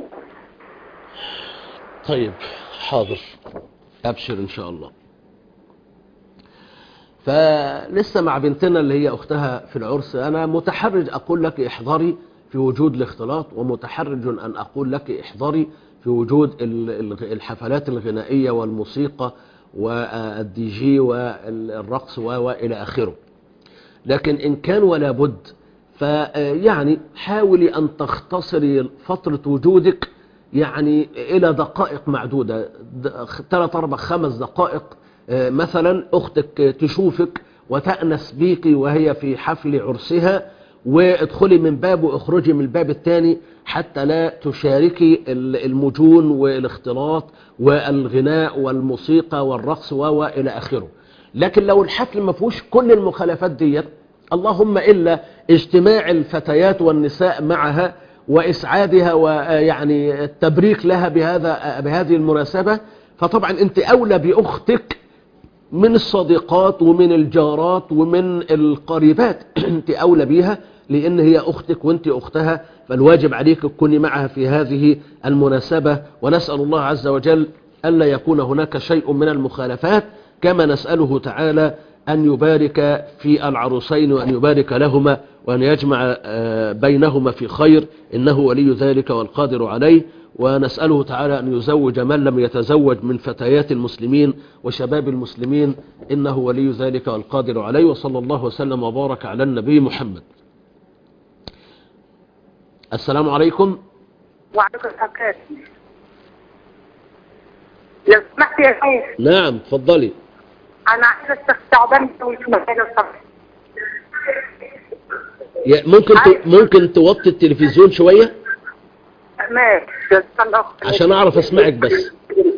طيب حاضر ابشر ان شاء الله. فلسه مع بنتنا اللي هي أختها في العرس، أنا متحرج أقول لك احضري في وجود الاختلاط، ومتحرج أن أقول لك احضري في وجود الحفلات الغنائية والموسيقى والدي جي والرقص وإلى آخره. لكن إن كان ولا بد فيعني حاولي أن تختصري فترة وجودك يعني إلى دقائق معدودة، ثلاث أربع خمس دقائق مثلا، أختك تشوفك وتأنس بيك وهي في حفل عرسها، وادخلي من باب واخرجي من الباب الثاني، حتى لا تشاركي المجون والاختلاط والغناء والموسيقى والرقص وإلى آخره. لكن لو الحفل ما فيهوش كل المخالفات ديت، اللهم إلا اجتماع الفتيات والنساء معها وإسعادها ويعني التبريك لها بهذا بهذه المناسبة، فطبعا أنت أولى بأختك من الصديقات ومن الجارات ومن القريبات. أنت أولى بيها لأن هي أختك وأنت أختها، فالواجب عليك تكوني معها في هذه المناسبة. ونسأل الله عز وجل ألا يكون هناك شيء من المخالفات، كما نسأله تعالى أن يبارك في العروسين وأن يبارك لهما وأن يجمع بينهما في خير، إنه ولي ذلك والقادر عليه. ونسأله تعالى أن يزوج من لم يتزوج من فتيات المسلمين وشباب المسلمين، إنه ولي ذلك والقادر عليه. وصلى الله وسلم وبارك على النبي محمد. السلام عليكم. وعليكم السلام. لو سمحت يا شيخ. نعم تفضلي. أنا عايزة استخدام في مكان الصبح. ممكن ت... ممكن توطي التلفزيون شوية؟ ماشي عشان أعرف أسمعك بس.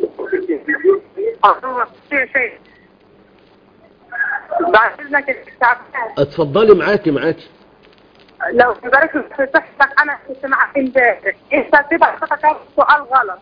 بعد إذنك اتفضلي، معاكي معاكي. لو تبارك في صحتك، أنا كنت معك امبارح، أنت تبقى خطأ سؤال غلط.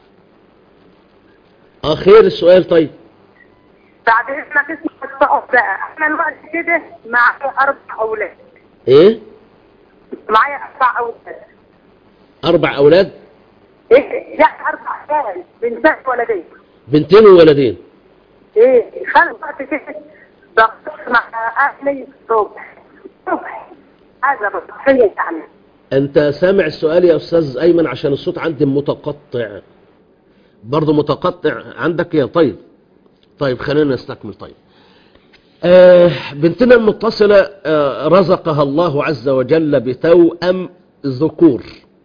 اه خير السؤال. طيب بعد إذنك اسمع السؤال بقى. أنا الوقت كده معايا أربع أولاد. إيه؟ معايا أربع أولاد. أربع أولاد؟ إيه؟ لا أربع أولاد، بنتين وولدين. بنتين وولدين. إيه؟ خلي الوقت كده بخش مع أهلي الصبح. الصبح هذا بصحية يعني. أنت سامع السؤال يا أستاذ أيمن؟ عشان الصوت عندي متقطع. برضو متقطع عندك يا طيب. طيب خلينا نستكمل. طيب آه بنتنا المتصلة آه رزقها الله عز وجل بتوأم ذكور.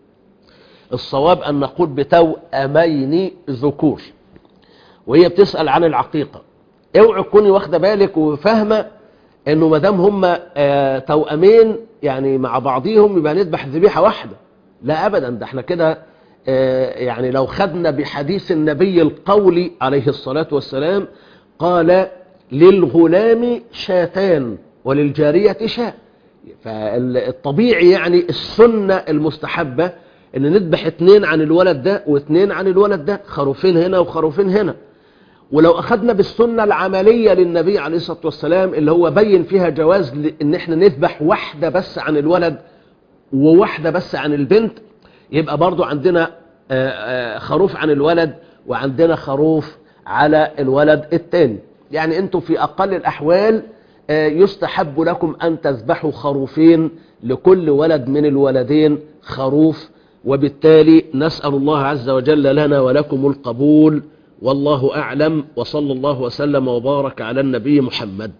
الصواب أن نقول بتوأمين ذكور، وهي بتسأل عن العقيقة. اوعي تكوني واخده بالك وفاهمة انه ما دام هم آه توأمين يعني مع بعضيهم يبقى نذبح ذبيحة واحدة. لا أبدا، ده احنا كده آه يعني لو خدنا بحديث النبي القولي عليه الصلاة والسلام، قال للغلام شاتان وللجارية شاة. فالطبيعي يعني السنة المستحبة ان نذبح اتنين عن الولد ده واتنين عن الولد ده، خروفين هنا وخروفين هنا. ولو اخذنا بالسنة العملية للنبي عليه الصلاة والسلام اللي هو بين فيها جواز ان احنا نذبح واحدة بس عن الولد وواحدة بس عن البنت، يبقى برضو عندنا خروف عن الولد وعندنا خروف على الولد الثاني. يعني انتم في اقل الاحوال يستحب لكم ان تذبحوا خروفين لكل ولد من الولدين خروف، وبالتالي نسأل الله عز وجل لنا ولكم القبول، والله أعلم. وصلى الله وسلم وبارك على النبي محمد.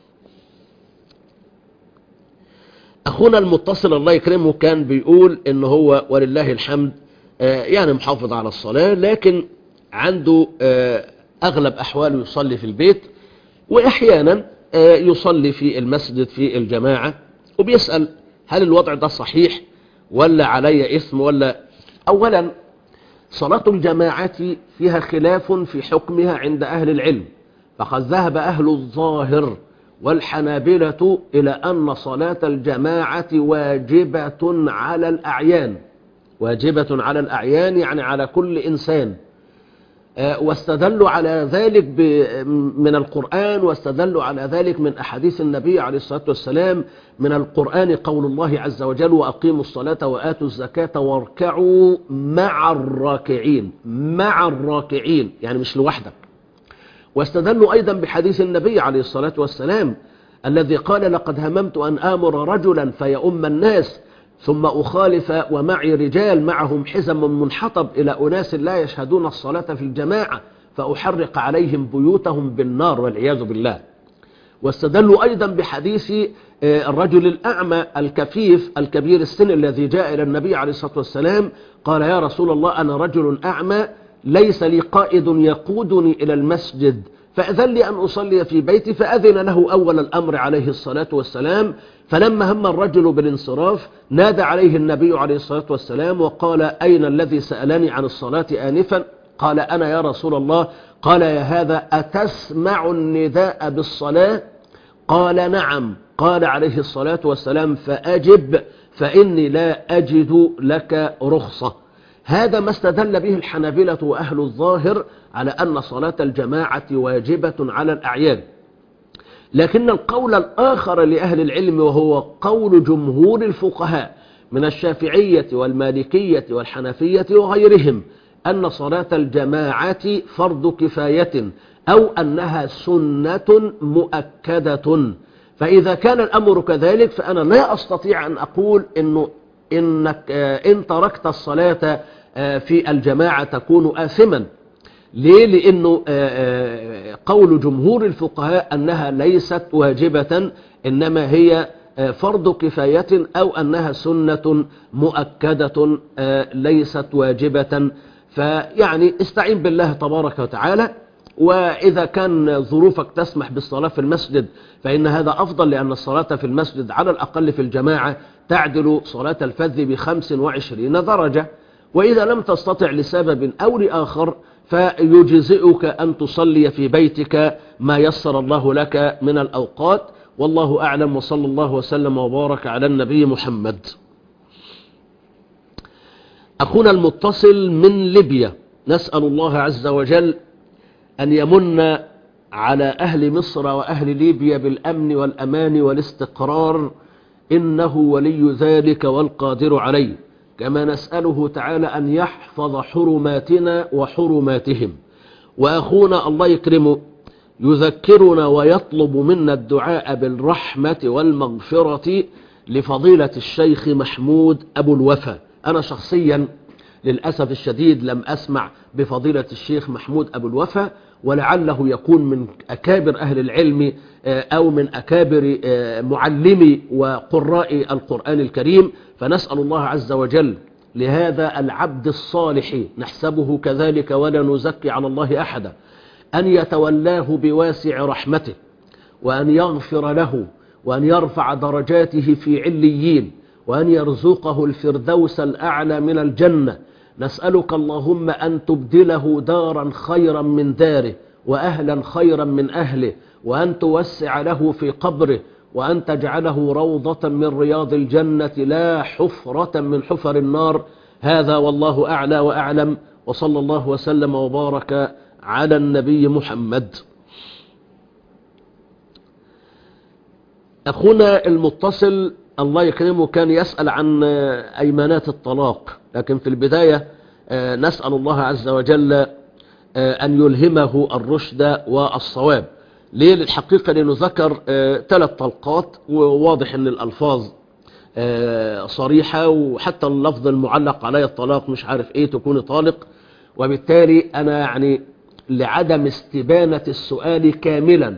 أخونا المتصل الله يكرمه كان بيقول إن هو ولله الحمد يعني محافظ على الصلاة، لكن عنده أغلب أحواله يصلي في البيت، وأحيانا يصلي في المسجد في الجماعة، وبيسأل هل الوضع ده صحيح ولا علي إثم ولا. أولا صلاة الجماعة فيها خلاف في حكمها عند أهل العلم، فقد ذهب أهل الظاهر والحنابلة إلى أن صلاة الجماعة واجبة على الأعيان، واجبة على الأعيان يعني على كل إنسان. واستدلوا على ذلك من القرآن، واستدلوا على ذلك من أحاديث النبي عليه الصلاة والسلام. من القرآن قول الله عز وجل وأقيموا الصلاة وآتوا الزكاة واركعوا مع الراكعين، مع الراكعين يعني مش لوحدك. واستدلوا أيضا بحديث النبي عليه الصلاة والسلام الذي قال لقد هممت أن آمر رجلا فيؤم الناس ثم أخالف ومعي رجال معهم حزم منحطب إلى أناس لا يشهدون الصلاة في الجماعة فأحرق عليهم بيوتهم بالنار والعياذ بالله. واستدلوا أيضا بحديث الرجل الأعمى الكفيف الكبير السن الذي جاء إلى النبي عليه الصلاة والسلام قال يا رسول الله أنا رجل أعمى ليس لي قائد يقودني إلى المسجد فأذن لي أن أصلي في بيتي، فأذن له أول الأمر عليه الصلاة والسلام. فلما هم الرجل بالانصراف نادى عليه النبي عليه الصلاة والسلام وقال أين الذي سألني عن الصلاة آنفا؟ قال أنا يا رسول الله. قال يا هذا أتسمع النداء بالصلاة؟ قال نعم. قال عليه الصلاة والسلام فأجب فإني لا أجد لك رخصة. هذا ما استدل به الحنابلة وأهل الظاهر على أن صلاة الجماعة واجبة على الأعيان. لكن القول الآخر لأهل العلم وهو قول جمهور الفقهاء من الشافعية والمالكية والحنفية وغيرهم أن صلاة الجماعة فرض كفاية أو أنها سنة مؤكدة. فإذا كان الأمر كذلك فأنا لا أستطيع أن أقول إنه إنك إن تركت الصلاة في الجماعة تكون آثما. ليه؟ لأنه قول جمهور الفقهاء أنها ليست واجبة إنما هي فرض كفاية أو أنها سنة مؤكدة ليست واجبة. فيعني استعين بالله تبارك وتعالى، وإذا كان ظروفك تسمح بالصلاة في المسجد فإن هذا أفضل، لأن الصلاة في المسجد على الأقل في الجماعة تعدل صلاة الفذ بخمس وعشرين درجة. وإذا لم تستطع لسبب أو لآخر فيجزئك أن تصلي في بيتك ما يسر الله لك من الأوقات. والله أعلم، وصلى الله وسلم وبارك على النبي محمد. أخونا المتصل من ليبيا نسأل الله عز وجل أن يمن على أهل مصر وأهل ليبيا بالأمن والأمان والاستقرار إنه ولي ذلك والقادر عليه، كما نسأله تعالى أن يحفظ حرماتنا وحرماتهم. وأخونا الله يكرمه يذكرنا ويطلب منا الدعاء بالرحمة والمغفرة لفضيلة الشيخ محمود أبو الوفا. أنا شخصيا للأسف الشديد لم أسمع بفضيلة الشيخ محمود أبو الوفا، ولعله يكون من أكابر أهل العلم أو من أكابر معلمي وقراء القرآن الكريم. فنسأل الله عز وجل لهذا العبد الصالح نحسبه كذلك ولا نزكي على الله أحدا أن يتولاه بواسع رحمته، وأن يغفر له، وأن يرفع درجاته في عليين، وأن يرزقه الفردوس الأعلى من الجنة. نسألك اللهم أن تبدله دارا خيرا من داره، وأهلا خيرا من أهله، وأن توسع له في قبره، وأن تجعله روضة من رياض الجنة لا حفرة من حفر النار. هذا والله أعلى وأعلم، وصلى الله وسلم وبارك على النبي محمد. أخونا المتصل الله يكرمه كان يسأل عن أيمانات الطلاق، لكن في البداية نسأل الله عز وجل أن يلهمه الرشد والصواب. ليه؟ للحقيقة لأنه ذكر ثلاث طلقات، وواضح أن الألفاظ صريحة، وحتى اللفظ المعلق علي الطلاق مش عارف إيه تكون طالق. وبالتالي أنا يعني لعدم استبانة السؤال كاملا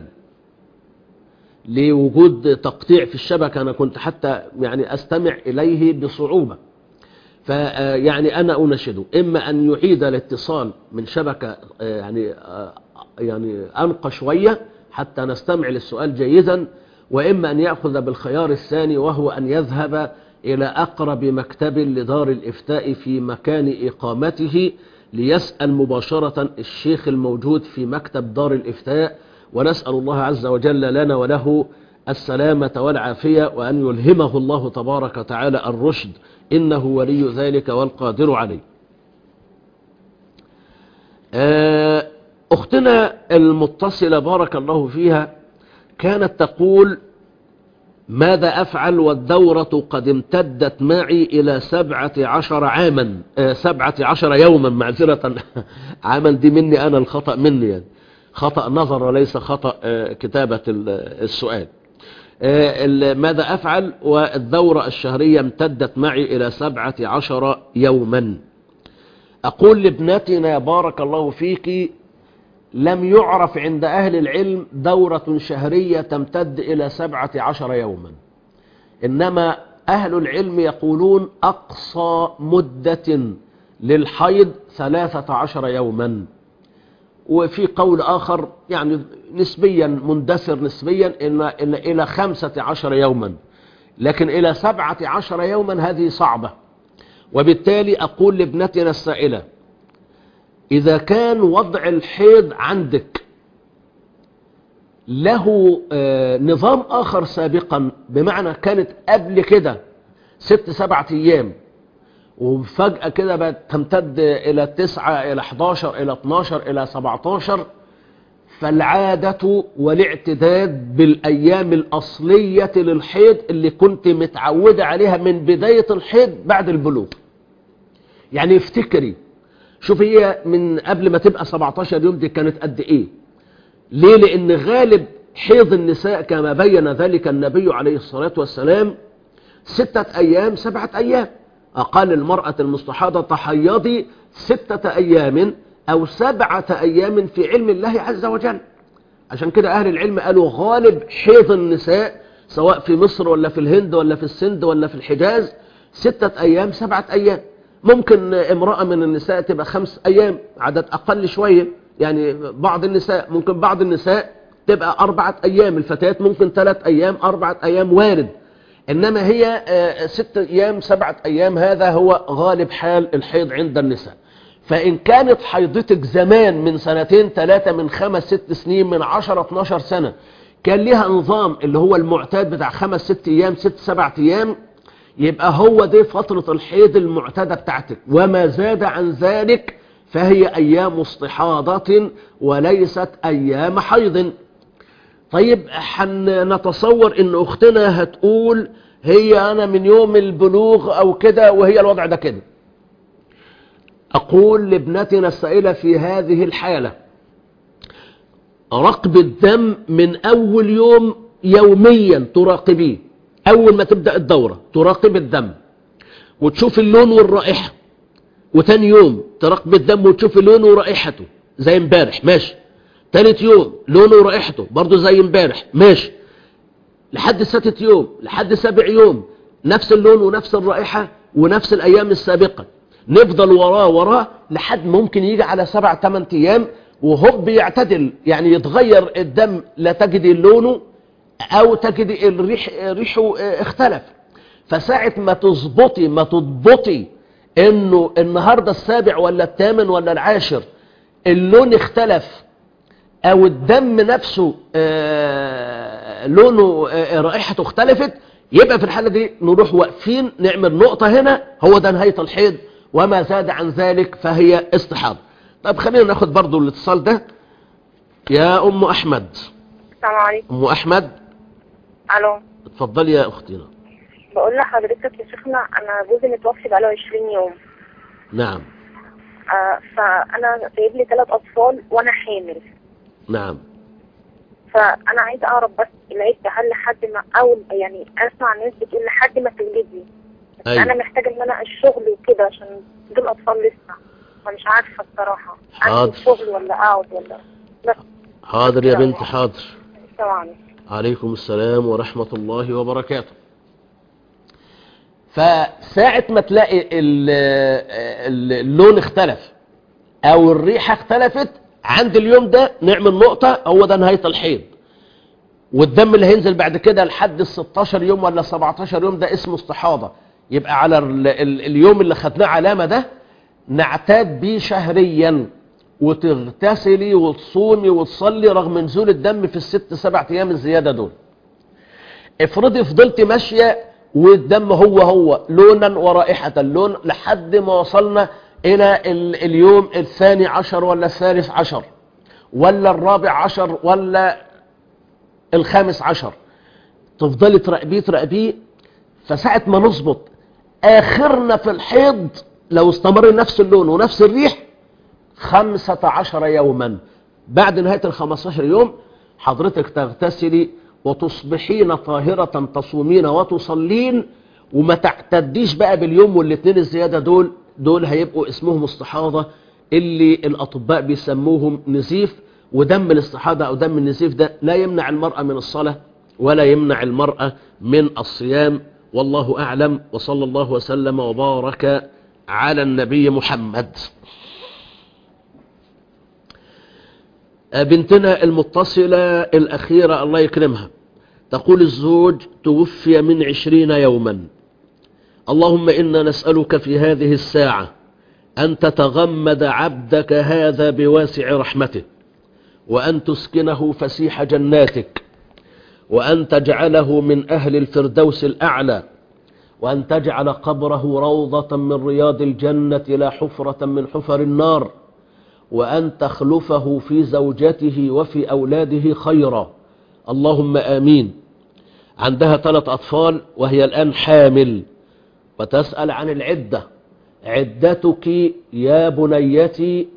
لوجود تقطيع في الشبكة أنا كنت حتى يعني أستمع إليه بصعوبة، فيعني أنا أنشده إما أن يعيد الاتصال من شبكة يعني يعني أنقى شوية حتى نستمع للسؤال جيدا، وإما أن يأخذ بالخيار الثاني وهو أن يذهب إلى أقرب مكتب لدار الإفتاء في مكان إقامته ليسأل مباشرة الشيخ الموجود في مكتب دار الإفتاء. ونسأل الله عز وجل لنا وله السلامة والعافية، وأن يلهمه الله تبارك وتعالى الرشد إنه ولي ذلك والقادر عليه. أختنا المتصلة بارك الله فيها كانت تقول ماذا أفعل والدورة قد امتدت معي إلى سبعة عشر عاما سبعة عشر يوما معذرة عاما دي مني أنا الخطأ مني يعني خطأ نظر وليس خطأ كتابة السؤال. ماذا أفعل؟ والدورة الشهرية امتدت معي إلى سبعة عشر يوما. أقول لابنتنا بارك الله فيك لم يعرف عند أهل العلم دورة شهرية تمتد إلى سبعة عشر يوما، إنما أهل العلم يقولون أقصى مدة للحيض ثلاثة عشر يوما. وفي قول آخر يعني نسبيا مندثر نسبيا إن, إن إلى خمسة عشر يوما، لكن إلى سبعة عشر يوما هذه صعبة. وبالتالي أقول لابنتنا السائلة إذا كان وضع الحيض عندك له نظام آخر سابقا، بمعنى كانت قبل كده ست سبعة أيام وفجأة كده بقت تمتد إلى تسعة إلى حداشر إلى اتناشر إلى سبعتاشر، فالعادة والاعتداد بالأيام الأصلية للحيض اللي كنت متعودة عليها من بداية الحيض بعد البلوغ. يعني افتكري شوف هي من قبل ما تبقى سبعتاشر يوم دي كانت قد ايه؟ ليه؟ لان غالب حيض النساء كما بين ذلك النبي عليه الصلاة والسلام ستة ايام سبعة ايام. اقال المرأة المستحاضة تحيضي ستة ايام او سبعة ايام في علم الله عز وجل. عشان كده اهل العلم قالوا غالب حيض النساء سواء في مصر ولا في الهند ولا في السند ولا في الحجاز ستة ايام سبعة ايام. ممكن امرأة من النساء تبقى خمس أيام، عدد أقل شوية، يعني بعض النساء ممكن بعض النساء تبقى أربعة أيام، الفتيات ممكن ثلاث أيام أربعة أيام وارد. إنما هي ست أيام سبعة أيام هذا هو غالب حال الحيض عند النساء. فإن كانت حيضتك زمان من سنتين ثلاثة من خمس ست سنين من عشرة اتناشر سنة كان لها نظام اللي هو المعتاد بتاع خمس ست أيام ست سبعة أيام، يبقى هو دي فترة الحيض المعتادة بتاعتك، وما زاد عن ذلك فهي أيام استحاضة وليست أيام حيض. طيب حنتصور إن أختنا هتقول هي أنا من يوم البلوغ أو كده وهي الوضع ده كده. أقول لابنتنا السائلة في هذه الحالة رقب الدم من أول يوم يوميا تراقبيه. أول ما تبدأ الدورة تراقب الدم وتشوف اللون والرائحة، وتاني يوم تراقب الدم وتشوف اللون ورائحته زي امبارح ماشي، تالت يوم لونه ورائحته برضو زي امبارح ماشي، لحد سادس يوم لحد سابع يوم نفس اللون ونفس الرائحة ونفس الأيام السابقة. نفضل وراه وراه لحد ممكن يجي على سبع تمن أيام وهو يعتدل، يعني يتغير الدم، لا تجد لونه او تجد الريح ريحه اختلف. فساعة ما تظبطي ما تضبطي انه النهاردة السابع ولا الثامن ولا العاشر اللون اختلف او الدم نفسه آه لونه آه رائحته اختلفت، يبقى في الحالة دي نروح واقفين نعمل نقطة هنا، هو ده نهاية الحيض، وما زاد عن ذلك فهي استحاضة. طب خلينا ناخد برضو الاتصال ده. يا ام احمد. السلام عليكم. ام احمد. الو. اتفضلي يا اختنا. بقول لحضرتك يا شيخنا انا جوزي متوفي بقاله عشرين يوم. نعم. آه فانا سايب لي ثلاث اطفال وانا حامل. نعم. فانا عايزه اعرف بس العده هل لحد ما او يعني اسمع ناس بتقول لحد ما تولدي. أيوة. انا محتاجه ان انا الشغل وكده عشان دول اطفال لسه، فمش عارفه الصراحه حاضر. الشغل ولا اقعد ولا بس. حاضر يا بنت حاضر. السلام عليكم. عليكم السلام ورحمة الله وبركاته. فساعة ما تلاقي اللون اختلف او الريحة اختلفت عند اليوم ده نعمل نقطة، هو ده نهاية الحيض. والدم اللي هينزل بعد كده لحد ال ستاشر يوم ولا سبعتاشر يوم ده اسمه استحاضة. يبقى على ال ال اليوم اللي خدناه علامة ده نعتاد بيه شهريا، وتغتسلي وتصومي وتصلي رغم نزول الدم في الست سبع ايام الزيادة دول. افرضي فضلت ماشية والدم هو هو لونا ورائحة اللون لحد ما وصلنا الى اليوم الثاني عشر ولا الثالث عشر ولا الرابع عشر ولا الخامس عشر، تفضلي تراقبيه تراقبيه. فساعة ما نظبط اخرنا في الحيض لو استمر نفس اللون ونفس الريح خمسة عشر يوما، بعد نهاية الخمستاشر يوم حضرتك تغتسلي وتصبحين طاهرة تصومين وتصلين، وما تعتديش بقى باليوم والاثنين الزيادة دول دول هيبقوا اسمهم استحاضة، اللي الأطباء بيسموهم نزيف. ودم الاستحاضة أو دم النزيف ده لا يمنع المرأة من الصلاة ولا يمنع المرأة من الصيام. والله أعلم، وصلى الله وسلم وبارك على النبي محمد. بنتنا المتصلة الأخيرة الله يكرمها تقول: الزوج توفي من عشرين يوما، اللهم إنا نسألك في هذه الساعة أن تتغمد عبدك هذا بواسع رحمته، وأن تسكنه فسيح جناتك، وأن تجعله من أهل الفردوس الأعلى، وأن تجعل قبره روضة من رياض الجنة لا حفرة من حفر النار، وأن تخلفه في زوجته وفي أولاده خيرا، اللهم آمين. عندها ثلاث أطفال وهي الآن حامل، وتسأل عن العدة. عدتك يا بنيتي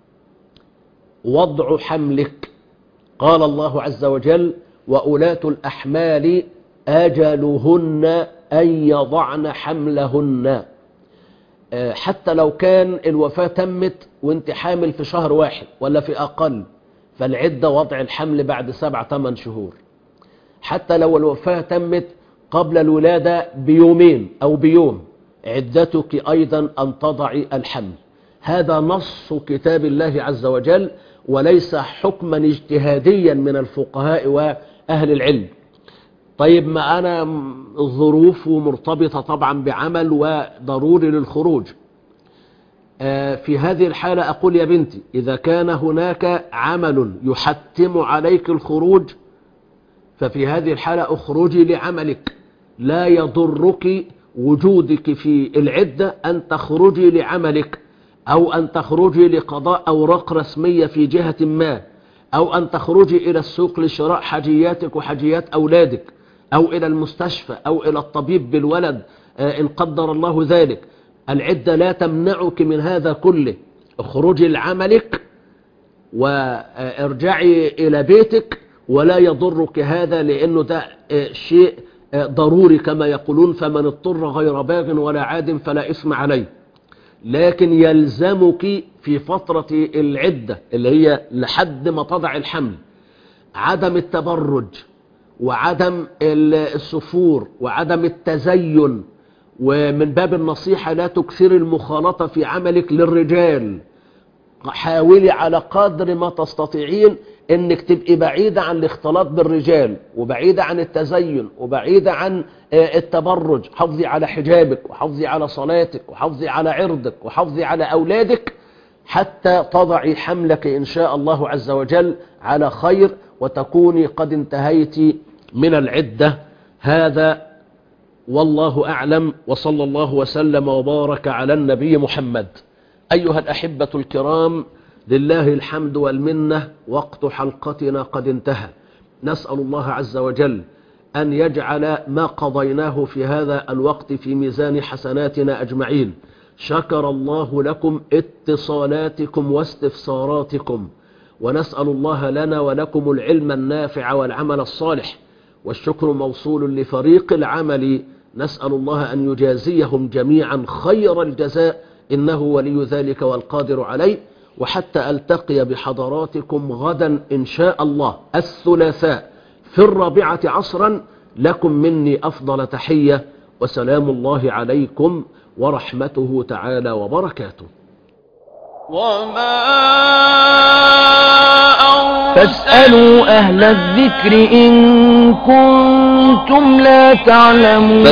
وضع حملك، قال الله عز وجل: وأولاة الأحمال أجلهن أن يضعن حملهن. حتى لو كان الوفاة تمت وانت حامل في شهر واحد ولا في أقل، فالعدة وضع الحمل بعد سبع ثمان شهور. حتى لو الوفاة تمت قبل الولادة بيومين أو بيوم، عدتك أيضا أن تضعي الحمل. هذا نص كتاب الله عز وجل، وليس حكما اجتهاديا من الفقهاء وأهل العلم. طيب ما أنا الظروف مرتبطة طبعا بعمل وضروري للخروج، في هذه الحالة أقول يا بنتي: إذا كان هناك عمل يحتم عليك الخروج، ففي هذه الحالة اخرجي لعملك، لا يضرك وجودك في العدة أن تخرجي لعملك، أو أن تخرجي لقضاء أوراق رسمية في جهة ما، أو أن تخرجي إلى السوق لشراء حاجياتك وحاجيات أولادك، أو إلى المستشفى، أو إلى الطبيب بالولد إن قدر الله ذلك. العدة لا تمنعك من هذا كله. اخرجي لعملك وارجعي إلى بيتك، ولا يضرك هذا، لأنه ده شيء ضروري كما يقولون: فمن اضطر غير باغ ولا عاد فلا إثم عليه. لكن يلزمك في فترة العدة اللي هي لحد ما تضع الحمل عدم التبرج، وعدم السفور، وعدم التزين. ومن باب النصيحة لا تكثر المخالطة في عملك للرجال. حاولي على قدر ما تستطيعين انك تبقي بعيدة عن الاختلاط بالرجال، وبعيدة عن التزين، وبعيدة عن التبرج. حافظي على حجابك، وحافظي على صلاتك، وحافظي على عرضك، وحافظي على أولادك، حتى تضعي حملك إن شاء الله عز وجل على خير، وتكوني قد انتهيت من العدة. هذا والله أعلم، وصلى الله وسلم وبارك على النبي محمد. أيها الأحبة الكرام، لله الحمد والمنة، وقت حلقتنا قد انتهى. نسأل الله عز وجل أن يجعل ما قضيناه في هذا الوقت في ميزان حسناتنا أجمعين. شكر الله لكم اتصالاتكم واستفساراتكم، ونسأل الله لنا ولكم العلم النافع والعمل الصالح. والشكر موصول لفريق العمل، نسأل الله أن يجازيهم جميعا خير الجزاء، إنه ولي ذلك والقادر عليه. وحتى ألتقي بحضراتكم غدا إن شاء الله الثلاثاء في الرابعة عصرا، لكم مني أفضل تحية، وسلام الله عليكم ورحمته تعالى وبركاته. وما فاسألوا أهل الذكر إن كنتم لا تعلمون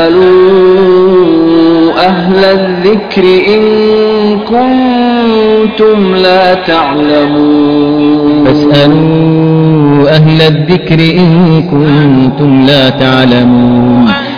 فاسألوا أهل الذكر إن كنتم لا تعلمون فاسألوا أهل الذكر إن كنتم لا تعلمون